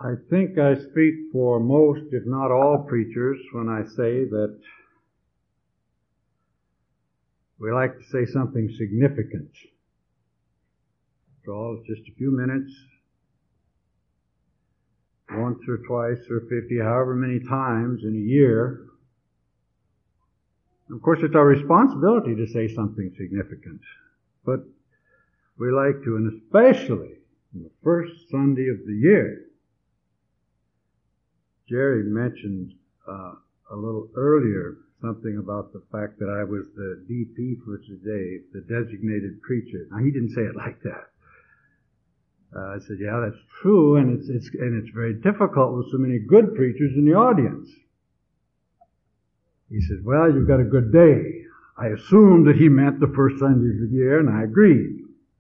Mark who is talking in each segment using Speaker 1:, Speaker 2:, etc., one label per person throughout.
Speaker 1: I think I speak for most, if not all, preachers when I say that we like to say something significant. After all, it's just a few minutes, once or twice or 50, however many times in a year. Of course, it's our responsibility to say something significant, but we like to, and especially on the first Sunday of the year. Jerry mentioned a little earlier something about the fact that I was the DP for today, the designated preacher. Now, he didn't say it like that. I said, yeah, that's true, and it's very difficult with so many good preachers in the audience. He said, well, you've got a good day. I assumed that he meant the first Sunday of the year, and I agreed.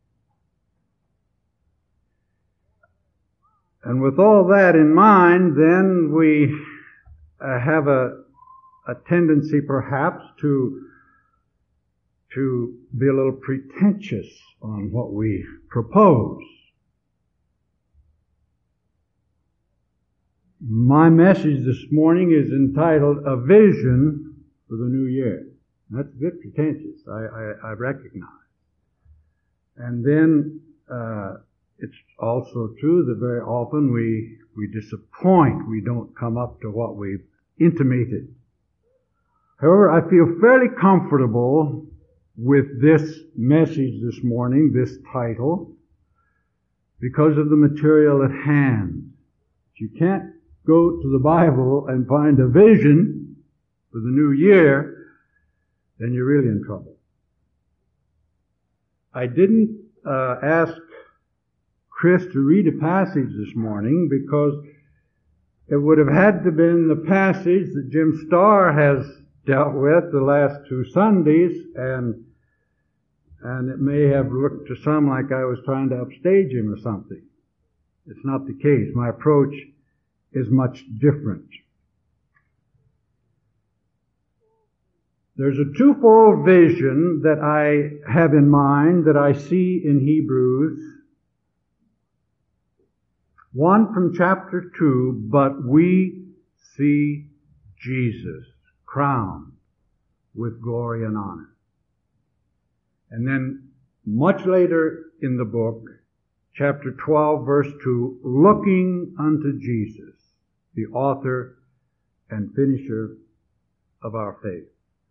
Speaker 1: And with all that in mind, then we have a tendency perhaps to be a little pretentious on what we propose. My message this morning is entitled, A Vision for the New Year. That's a bit pretentious, I recognize. And then it's also true that very often we disappoint. We don't come up to what we've intimated. However, I feel fairly comfortable with this message this morning, this title, because of the material at hand. If you can't go to the Bible and find a vision for the new year, then you're really in trouble. I didn't ask Chris to read a passage this morning because it would have had to have been the passage that Jim Starr has dealt with the last two Sundays, and it may have looked to some like I was trying to upstage him or something. It's not the case. My approach is much different. There's a twofold vision that I have in mind that I see in Hebrews. One from chapter 2, but we see Jesus crowned with glory and honor. And then much later in the book, chapter 12, verse 2, looking unto Jesus, the author and finisher of our faith.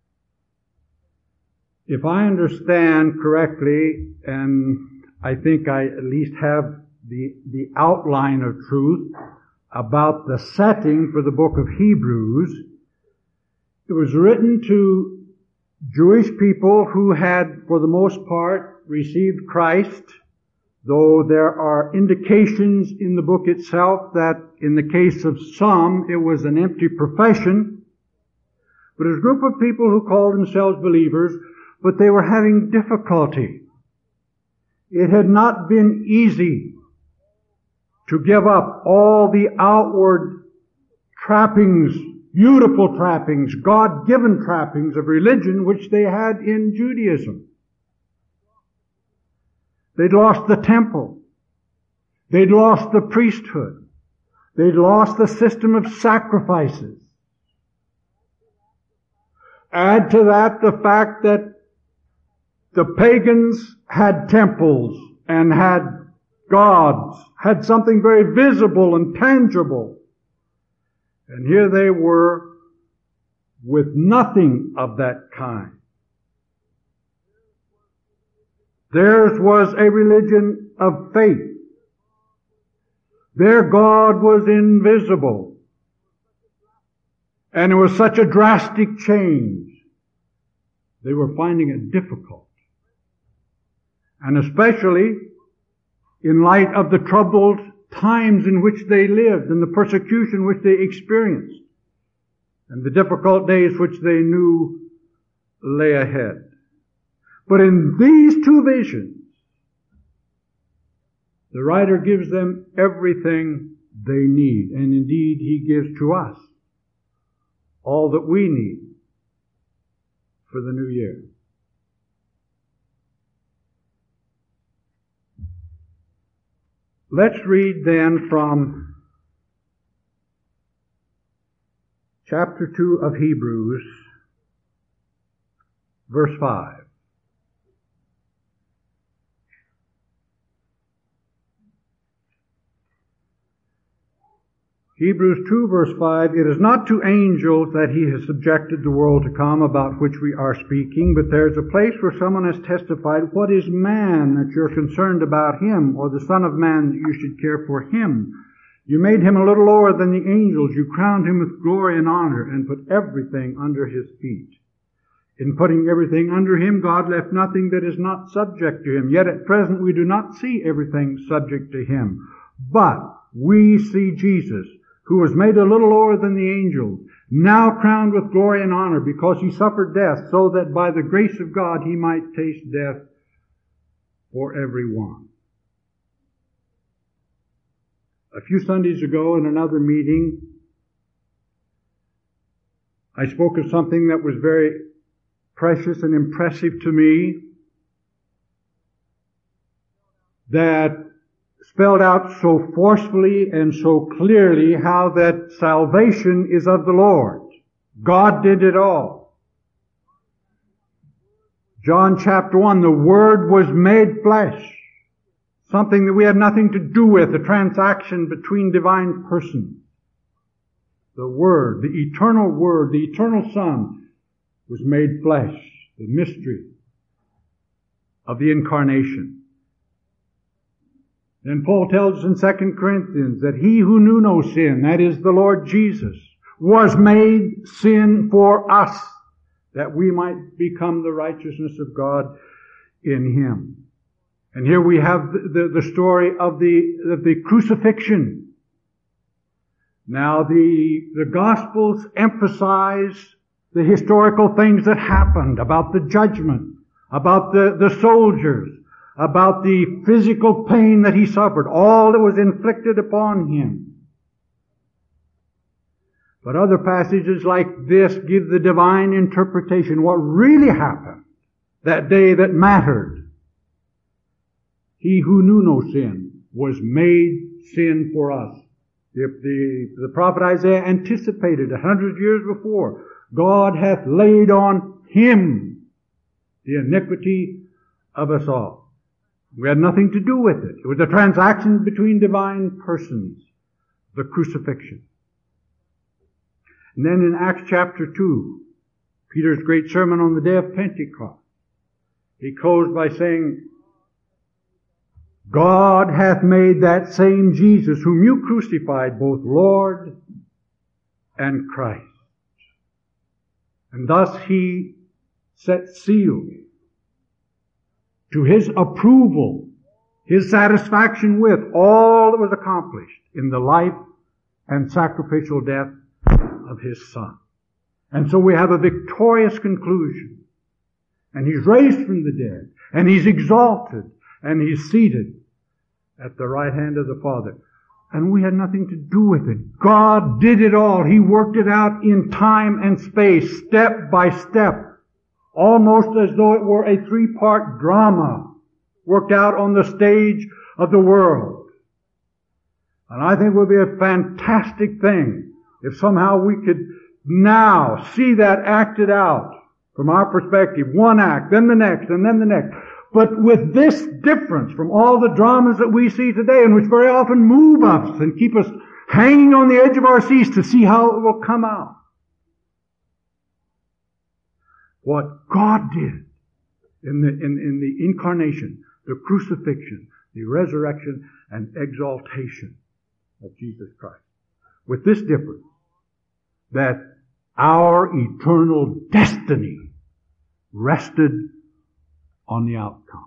Speaker 1: If I understand correctly, and I think I at least have the outline of truth about the setting for the book of Hebrews, it was written to Jewish people who had, for the most part, received Christ, though there are indications in the book itself that in the case of some it was an empty profession. But it was a group of people who called themselves believers, but they were having difficulty. It had not been easy to give up all the outward trappings, beautiful trappings, God-given trappings of religion which they had in Judaism. They'd lost the temple. They'd lost the priesthood. They'd lost the system of sacrifices. Add to that the fact that the pagans had temples and had gods, had something very visible and tangible. And here they were with nothing of that kind. Theirs was a religion of faith. Their God was invisible. And it was such a drastic change. They were finding it difficult. And especially in light of the troubled times in which they lived and the persecution which they experienced and the difficult days which they knew lay ahead. But in these two visions, the writer gives them everything they need. And indeed, he gives to us all that we need for the new year. Let's read then from chapter 2 of Hebrews, verse 5. Hebrews 2 verse 5, it is not to angels that he has subjected the world to come about which we are speaking, but there's a place where someone has testified, what is man that you're concerned about him, or the Son of Man that you should care for him? You made him a little lower than the angels. You crowned him with glory and honor and put everything under his feet. In putting everything under him, God left nothing that is not subject to him. Yet at present we do not see everything subject to him. But we see Jesus, who was made a little lower than the angels, now crowned with glory and honor because he suffered death, so that by the grace of God he might taste death for everyone. A few Sundays ago in another meeting, I spoke of something that was very precious and impressive to me, that spelled out so forcefully and so clearly how that salvation is of the Lord. God did it all. John chapter 1, the Word was made flesh. Something that we had nothing to do with, a transaction between divine persons. The Word, the eternal Son was made flesh. The mystery of the incarnation. And Paul tells us in 2 Corinthians that he who knew no sin, that is the Lord Jesus, was made sin for us, that we might become the righteousness of God in him. And here we have the story of the crucifixion. Now the Gospels emphasize the historical things that happened, about the judgment, about the soldiers, about the physical pain that he suffered, all that was inflicted upon him. But other passages like this give the divine interpretation, what really happened that day that mattered. He who knew no sin was made sin for us. The prophet Isaiah anticipated 100 years before, God hath laid on him the iniquity of us all. We had nothing to do with it. It was a transaction between divine persons, the crucifixion. And then in Acts chapter 2, Peter's great sermon on the day of Pentecost, he closed by saying, God hath made that same Jesus whom you crucified both Lord and Christ. And thus he set seal to his approval, his satisfaction with all that was accomplished in the life and sacrificial death of his Son. And so we have a victorious conclusion. And he's raised from the dead, and he's exalted, and he's seated at the right hand of the Father. And we had nothing to do with it. God did it all. He worked it out in time and space, step by step, almost as though it were a 3-part drama worked out on the stage of the world. And I think it would be a fantastic thing if somehow we could now see that acted out from our perspective. One act, then the next, and then the next. But with this difference from all the dramas that we see today, and which very often move us and keep us hanging on the edge of our seats to see how it will come out. What God did in the incarnation, the crucifixion, the resurrection, and exaltation of Jesus Christ. With this difference, that our eternal destiny rested on the outcome.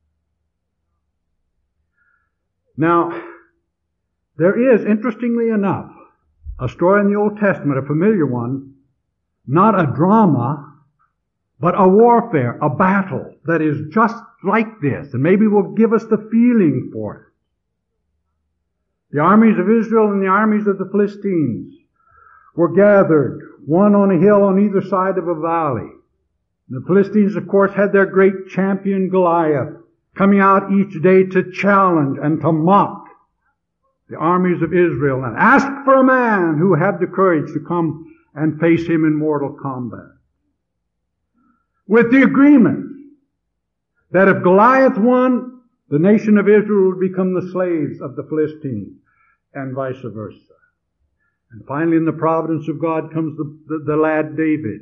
Speaker 1: Now, there is, interestingly enough, a story in the Old Testament, a familiar one, not a drama, but a warfare, a battle that is just like this, and maybe will give us the feeling for it. The armies of Israel and the armies of the Philistines were gathered, one on a hill on either side of a valley. The Philistines, of course, had their great champion Goliath coming out each day to challenge and to mock the armies of Israel and ask for a man who had the courage to come and face him in mortal combat. With the agreement that if Goliath won, the nation of Israel would become the slaves of the Philistines, and vice versa. And finally, in the providence of God comes the lad David,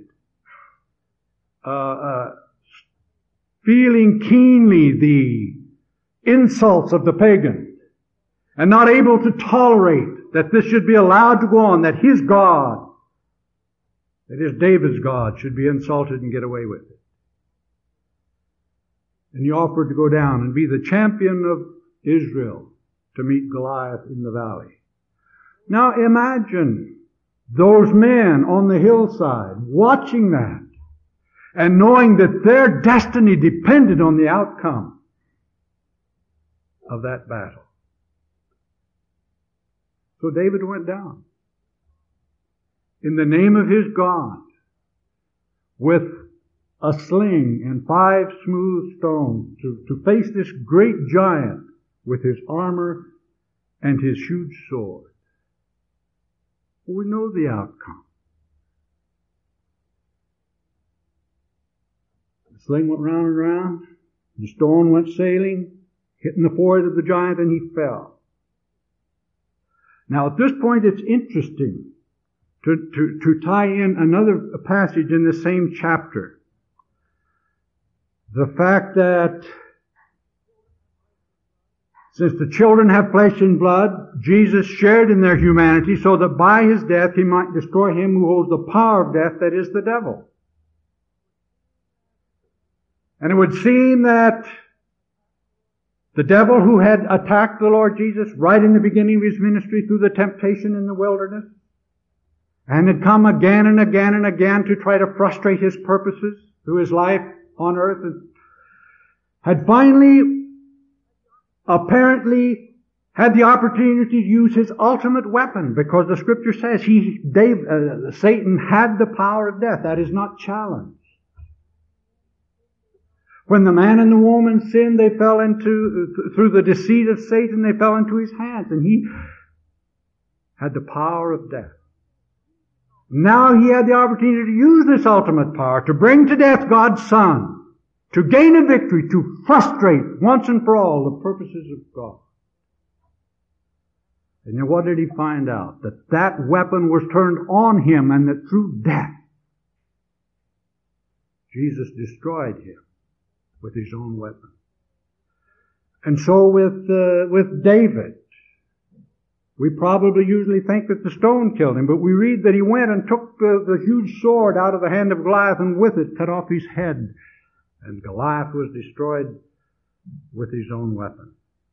Speaker 1: feeling keenly the insults of the pagans, and not able to tolerate that this should be allowed to go on, that his God, that is David's God, should be insulted and get away with it. And he offered to go down and be the champion of Israel to meet Goliath in the valley. Now imagine those men on the hillside watching that and knowing that their destiny depended on the outcome of that battle. So David went down in the name of his God with a sling and 5 smooth stones to face this great giant with his armor and his huge sword. We know the outcome. The sling went round and round, the stone went sailing, hitting the forehead of the giant, and he fell. Now at this point it's interesting to tie in another passage in the same chapter. The fact that since the children have flesh and blood, Jesus shared in their humanity so that by his death he might destroy him who holds the power of death, that is the devil. And it would seem that the devil who had attacked the Lord Jesus right in the beginning of his ministry through the temptation in the wilderness, and had come again and again and again to try to frustrate his purposes through his life on earth, had finally apparently had the opportunity to use his ultimate weapon, because the Scripture says Satan had the power of death. That is not challenged. When the man and the woman sinned, they fell through the deceit of Satan, they fell into his hands, and he had the power of death. Now he had the opportunity to use this ultimate power to bring to death God's Son, to gain a victory, to frustrate once and for all the purposes of God. And then what did he find out? That weapon was turned on him, and that through death, Jesus destroyed him with his own weapon. And so with David, we probably usually think that the stone killed him, but we read that he went and took the huge sword out of the hand of Goliath, and with it cut off his head. And Goliath was destroyed with his own weapon.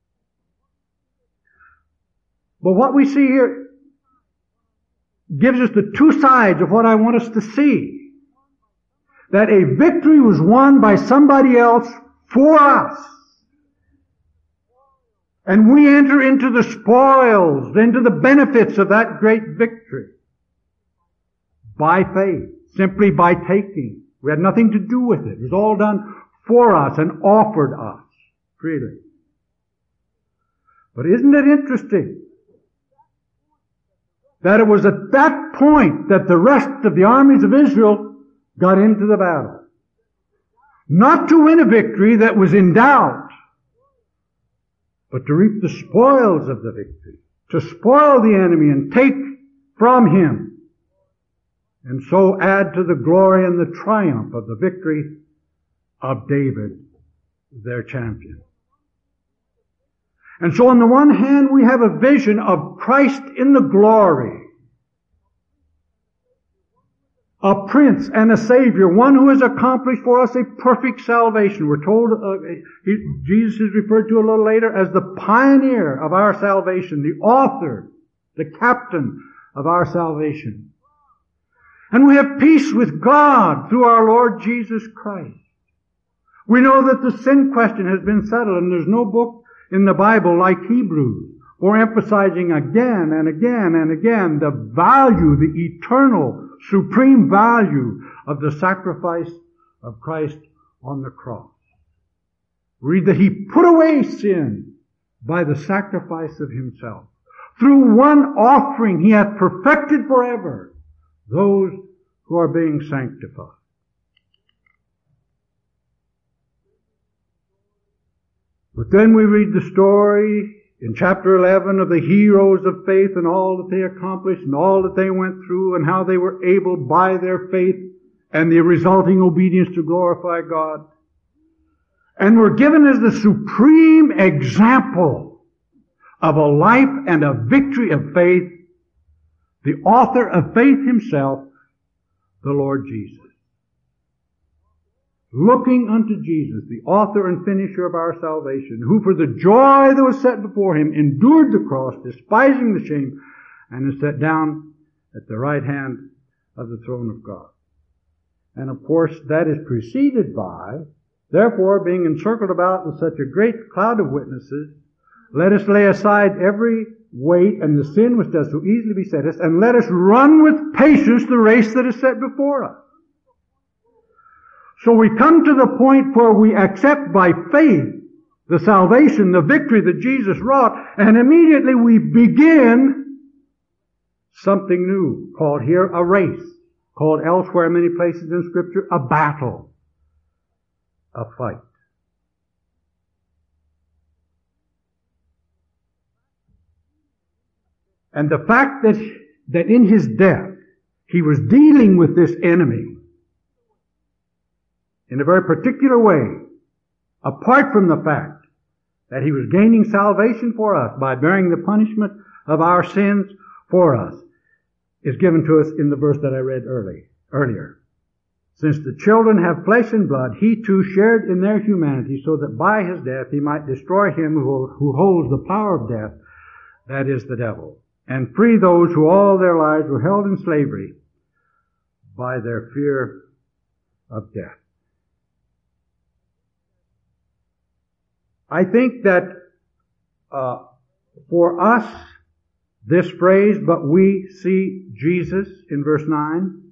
Speaker 1: But what we see here gives us the two sides of what I want us to see. That a victory was won by somebody else for us. And we enter into the spoils, into the benefits of that great victory. By faith. Simply by taking. We had nothing to do with it. It was all done for us and offered us freely. But isn't it interesting that it was at that point that the rest of the armies of Israel got into the battle? Not to win a victory that was in doubt, but to reap the spoils of the victory, to spoil the enemy and take from him, and so add to the glory and the triumph of the victory of David, their champion. And so on the one hand, we have a vision of Christ in the glory, a Prince and a Savior, one who has accomplished for us a perfect salvation. We're told, Jesus is referred to a little later as the pioneer of our salvation, the author, the captain of our salvation. And we have peace with God through our Lord Jesus Christ. We know that the sin question has been settled, and there's no book in the Bible like Hebrews for emphasizing again and again and again the value, the eternal, supreme value of the sacrifice of Christ on the cross. Read that He put away sin by the sacrifice of Himself. Through one offering He hath perfected forever those who are being sanctified. But then we read the story in chapter 11 of the heroes of faith and all that they accomplished and all that they went through and how they were able by their faith and the resulting obedience to glorify God. And we're given as the supreme example of a life and a victory of faith, the author of faith himself, the Lord Jesus. Looking unto Jesus, the author and finisher of our salvation, who for the joy that was set before him endured the cross, despising the shame, and is set down at the right hand of the throne of God. And of course, that is preceded by, therefore, being encircled about with such a great cloud of witnesses, let us lay aside every weight and the sin which does so easily beset us, and let us run with patience the race that is set before us. So we come to the point where we accept by faith the salvation, the victory that Jesus wrought, and immediately we begin something new, called here a race, called elsewhere in many places in Scripture a battle, a fight. And the fact that in his death he was dealing with this enemy in a very particular way, apart from the fact that he was gaining salvation for us by bearing the punishment of our sins for us, is given to us in the verse that I read earlier. Since the children have flesh and blood, he too shared in their humanity, so that by his death he might destroy him who holds the power of death, that is the devil, and free those who all their lives were held in slavery by their fear of death. I think that for us, this phrase, but we see Jesus, in verse 9,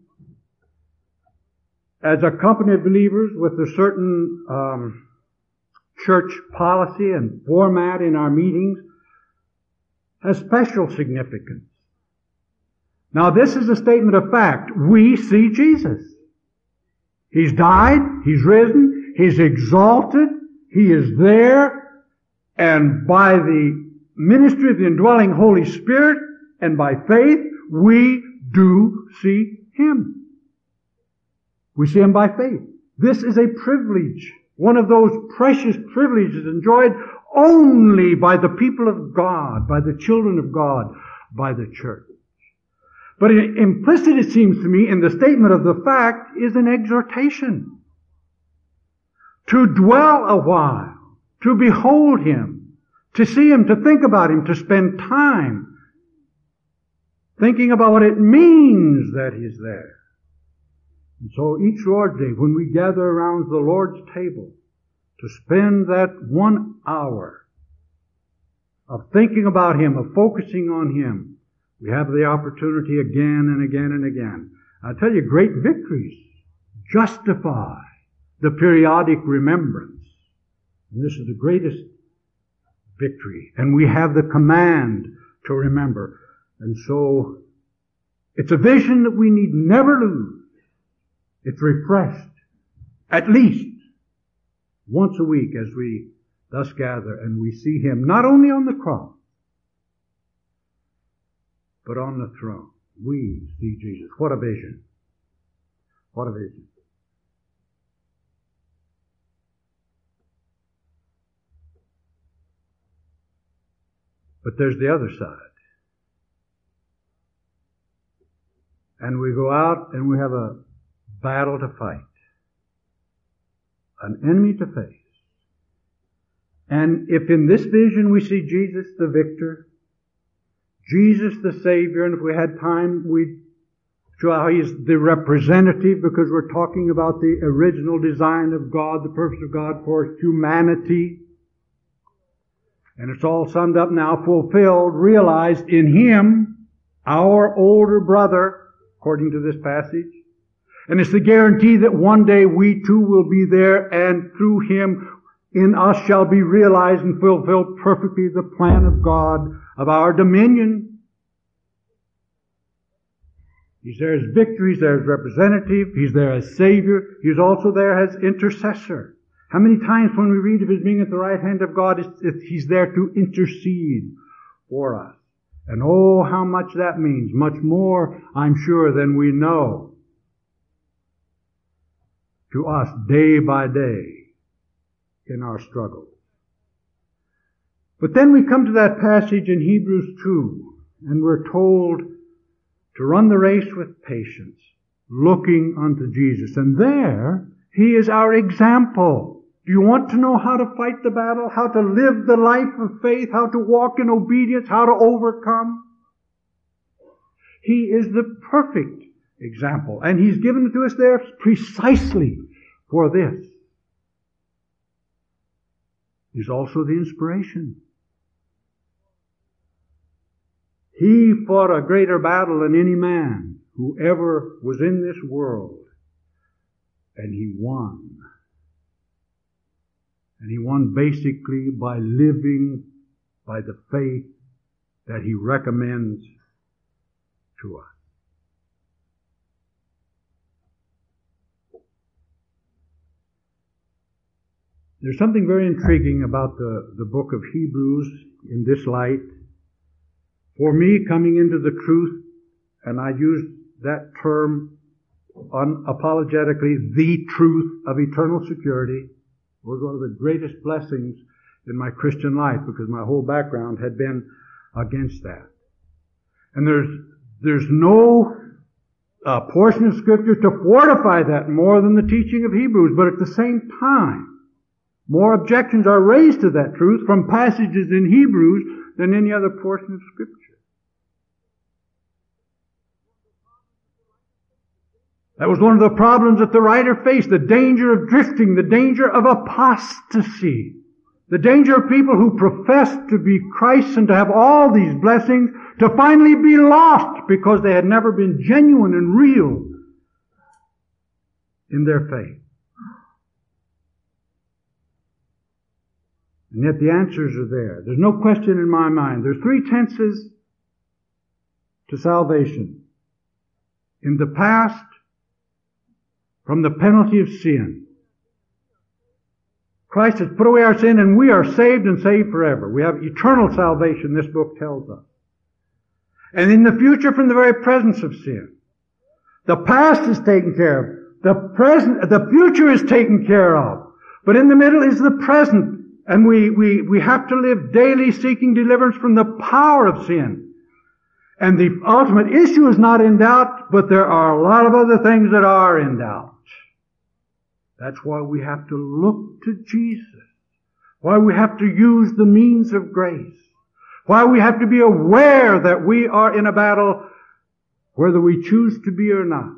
Speaker 1: as a company of believers with a certain church policy and format in our meetings, has special significance. Now, this is a statement of fact. We see Jesus. He's died, He's risen, He's exalted, He is there, and by the ministry of the indwelling Holy Spirit and by faith, we do see Him. We see Him by faith. This is a privilege, one of those precious privileges enjoyed only by the people of God, by the children of God, by the church. But implicit, it seems to me, in the statement of the fact is an exhortation to dwell a while, to behold Him, to see Him, to think about Him, to spend time thinking about what it means that He's there. And so each Lord's Day, when we gather around the Lord's table, to spend that 1 hour of thinking about Him, of focusing on Him, we have the opportunity again and again and again. I tell you, great victories justify the periodic remembrance. And this is the greatest victory. And we have the command to remember. And so, it's a vision that we need never lose. It's refreshed, at least once a week as we thus gather and we see Him not only on the cross, but on the throne. We see Jesus. What a vision. What a vision. But there's the other side. And we go out and we have a battle to fight. An enemy to face. And if in this vision we see Jesus the victor, Jesus the Savior, and if we had time we'd show how He's the representative, because we're talking about the original design of God, the purpose of God for humanity. And it's all summed up now, fulfilled, realized in Him, our older brother, according to this passage. And it's the guarantee that one day we too will be there, and through Him in us shall be realized and fulfilled perfectly the plan of God of our dominion. He's there as victor, He's there as representative, He's there as Savior, He's also there as intercessor. How many times when we read of His being at the right hand of God, He's there to intercede for us. And oh, how much that means. Much more, I'm sure, than we know to us day by day in our struggles. But then we come to that passage in Hebrews 2, and we're told to run the race with patience, looking unto Jesus. And there, He is our example. Do you want to know how to fight the battle? How to live the life of faith? How to walk in obedience? How to overcome? He is the perfect example. And He's given it to us there precisely for this. He's also the inspiration. He fought a greater battle than any man who ever was in this world. And He won. And He won basically by living by the faith that He recommends to us. There's something very intriguing about the book of Hebrews in this light. For me, coming into the truth, and I use that term unapologetically, the truth of eternal security, was one of the greatest blessings in my Christian life, because my whole background had been against that. And there's no portion of Scripture to fortify that more than the teaching of Hebrews, but at the same time, more objections are raised to that truth from passages in Hebrews than any other portion of Scripture. That was one of the problems that the writer faced, the danger of drifting, the danger of apostasy, the danger of people who profess to be Christ and to have all these blessings to finally be lost because they had never been genuine and real in their faith. And yet the answers are there. There's no question in my mind. There's 3 tenses to salvation. In the past, from the penalty of sin. Christ has put away our sin and we are saved and saved forever. We have eternal salvation, this book tells us. And in the future, from the very presence of sin. The past is taken care of. The future is taken care of. But in the middle is the present. And we have to live daily seeking deliverance from the power of sin. And the ultimate issue is not in doubt, but there are a lot of other things that are in doubt. That's why we have to look to Jesus. Why we have to use the means of grace. Why we have to be aware that we are in a battle whether we choose to be or not.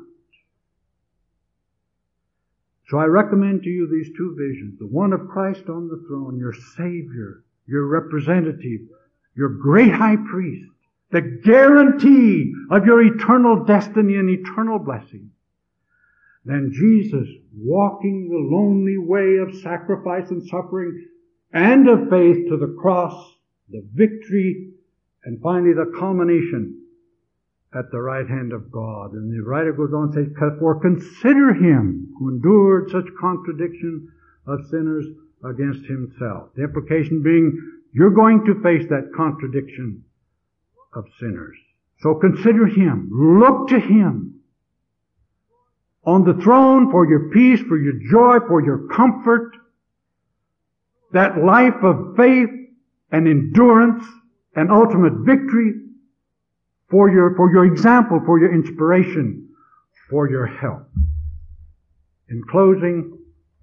Speaker 1: So I recommend to you these 2 visions. The one of Christ on the throne, your Savior, your representative, your great high priest, the guarantee of your eternal destiny and eternal blessing. Then Jesus walking the lonely way of sacrifice and suffering and of faith to the cross, the victory, and finally the culmination at the right hand of God. And the writer goes on and says, for consider him who endured such contradiction of sinners against himself. The implication being, you're going to face that contradiction of sinners. So consider him. Look to him. On the throne for your peace, for your joy, for your comfort. That life of faith and endurance and ultimate victory. For your example, for your inspiration, for your help. In closing,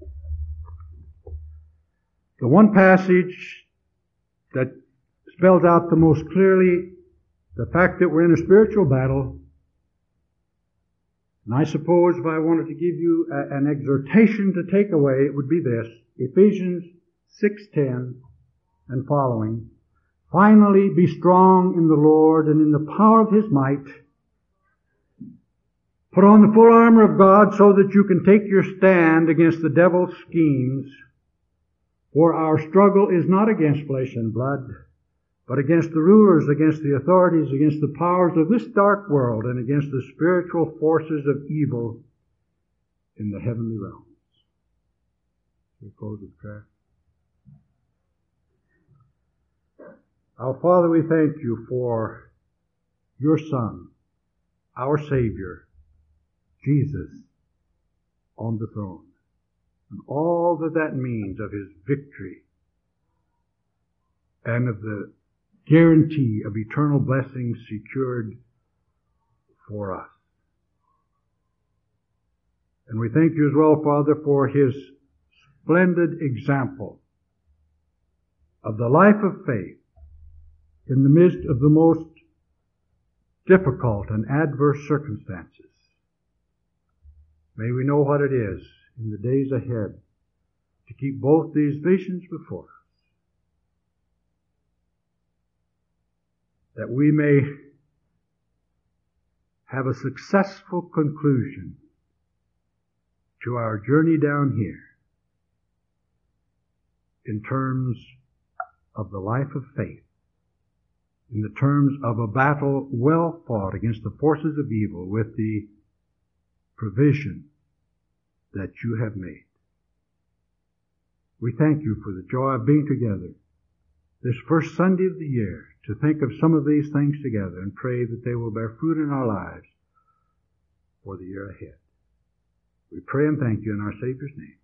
Speaker 1: the one passage that spells out the most clearly the fact that we're in a spiritual battle, and I suppose if I wanted to give you an exhortation to take away, it would be this, Ephesians 6:10 and following. Finally, be strong in the Lord and in the power of His might. Put on the full armor of God so that you can take your stand against the devil's schemes. For our struggle is not against flesh and blood, but against the rulers, against the authorities, against the powers of this dark world, and against the spiritual forces of evil in the heavenly realms. We close with prayer. Our Father, we thank you for your Son, our Savior, Jesus, on the throne, and all that that means of his victory and of the guarantee of eternal blessings secured for us. And we thank you as well, Father, for his splendid example of the life of faith in the midst of the most difficult and adverse circumstances. May we know what it is in the days ahead to keep both these visions before us, that we may have a successful conclusion to our journey down here in terms of the life of faith, in the terms of a battle well fought against the forces of evil with the provision that you have made. We thank you for the joy of being together this first Sunday of the year to think of some of these things together and pray that they will bear fruit in our lives for the year ahead. We pray and thank you in our Savior's name.